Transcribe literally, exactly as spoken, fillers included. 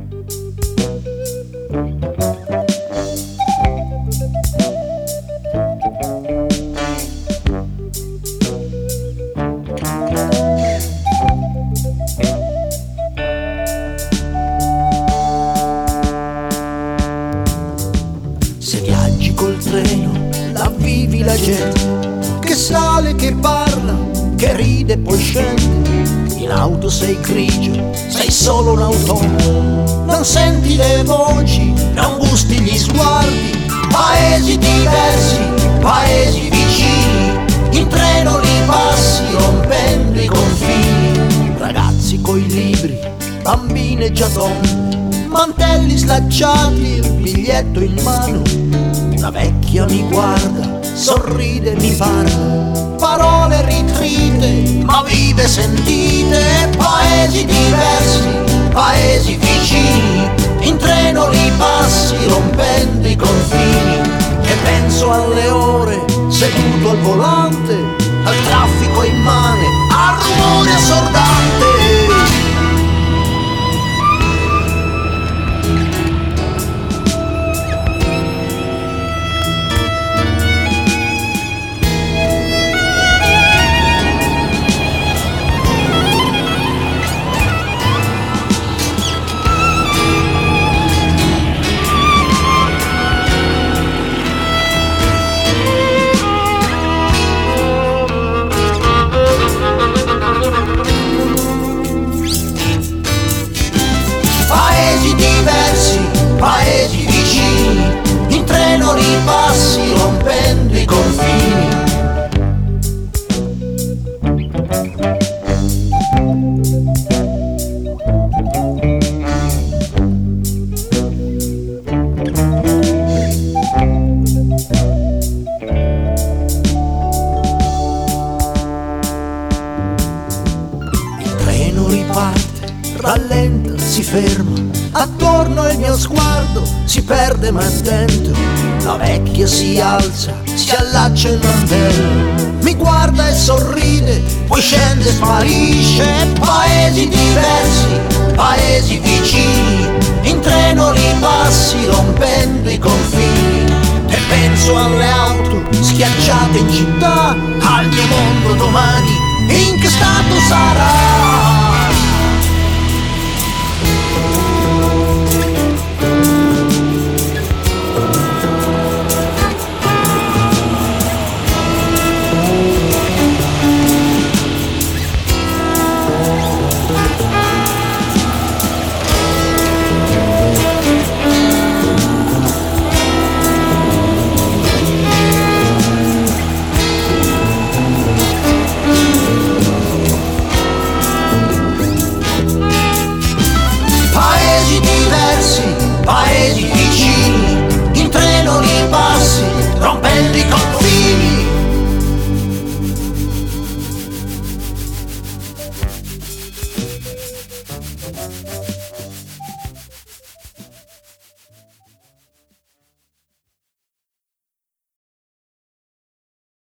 Se viaggi col treno, la vivi la gente che sale, che parla, che ride e poi scende. In auto sei grigio, sei solo un automa, non senti le voci, non gusti gli sguardi. Paesi diversi, paesi vicini, in treno li passi rompendo i confini. Ragazzi coi libri, bambine già donne, mantelli slacciati, il biglietto in mano. Una vecchia mi guarda, sorride, mi parla, parole ritrite, ma vive sentite. Paesi diversi, paesi vicini, in treno li passi rompendo i confini. E penso alle ore seduto al volante, al traffico immane, al rumore assordante. Diversi, paesi vicini, in treno li passi rompendo i confini. Il treno riparte, rallenta, si ferma. Attorno il mio sguardo si perde ma è dentro. La vecchia si alza, si allaccia in mantello, mi guarda e sorride, poi scende e sparisce. Paesi diversi, paesi vicini, in treno li passi rompendo i confini. E penso alle auto schiacciate in città, al mio mondo domani, in che stato sarà? Paesi vicini, in treno li passi rompendo i confini.